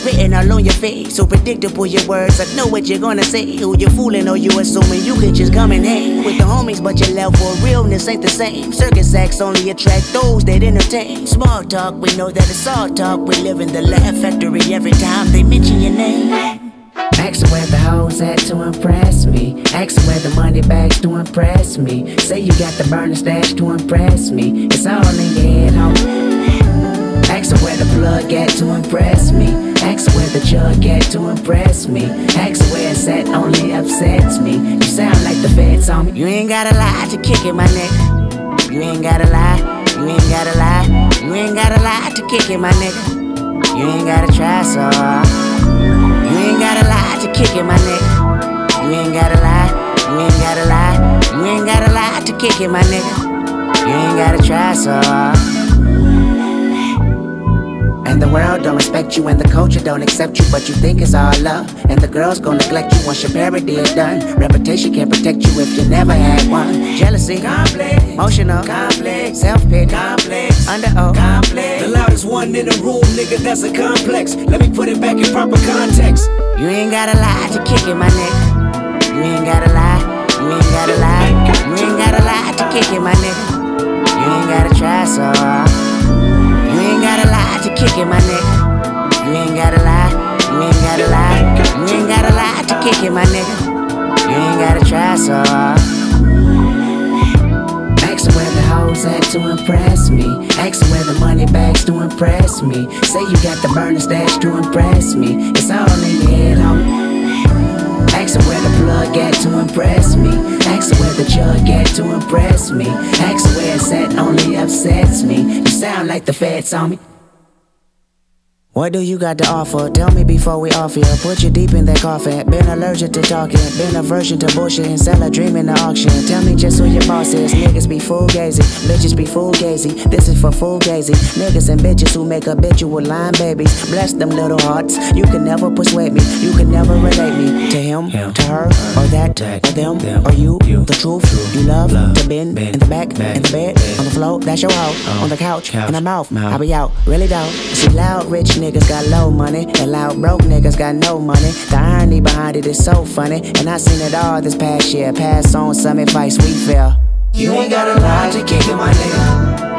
It's written all on your face, so predictable your words. I know what you're gonna say. Who you fooling or you assuming you could just come and hang with the homies, but your level of realness ain't the same. Circus acts only attract those that entertain. Small talk, we know that it's all talk. We live in the laugh factory every time they mention your name. Ask where the hoes at to impress me. Ask where the money bags to impress me. Say you got the burner stash to impress me. It's all in your head, homie. Ask where the plug at to impress me. Ask where the jug at to impress me. Ask where it's at only upsets me. You sound like the feds on me. You ain't gotta lie to kick it, my nigga. You ain't gotta lie. You ain't gotta lie. You ain't gotta lie to kick it, my nigga. You ain't gotta try so hard. You ain't gotta lie to kick it, my nigga. You ain't gotta lie. You ain't gotta lie. You ain't gotta lie to kick it, my nigga. You ain't gotta try so hard. And the world don't respect you and the culture don't accept you, but you think it's all love. And the girls gon' neglect you once your parody is done. Reputation can't protect you if you never had one. Jealousy, complex, emotional, complex, self-pity, complex, under oath, complex. The loudest one in the room, nigga, that's a complex. Let me put it back in proper context. You ain't gotta lie to kick it, my nigga. You ain't gotta lie. You ain't gotta lie. You ain't gotta lie to kick it, my nigga. You ain't gotta try so hard. You ain't gotta lie to kick it, my nigga. You ain't gotta lie. You ain't gotta lie. You ain't gotta lie to kick it, my nigga. You ain't gotta try so hard. Ask where the hoes at to impress me. Ask where the money bags to impress me. Say you got the burner stash to impress me. It's all in your head, homie. Ask where the plug at to impress me. Ask where the jug at to impress me. Ask where it's at only upsets me. You sound like the feds on me. What do you got to offer? Tell me before we off here. Put you deep in that coffin. Been allergic to talking. Been aversion to bullshit and sell a dream in the auction. Tell me just who your boss is. Niggas be fugazi. Bitches be fugazi. This is for fugazi. Niggas and bitches who make habitual line babies. Bless them little hearts. You can never persuade me. You can never relate me to him, to her, or that, or them, or you. The truth. You love to bend in the back, in the bed, on the floor. That's your hoe. On the couch, in the mouth. I be out. Really don't. See loud rich niggas got low money, and loud broke niggas got no money. The irony behind it is so funny, and I seen it all this past year. Pass on some advice we feel. You ain't gotta lie to kick it, my nigga.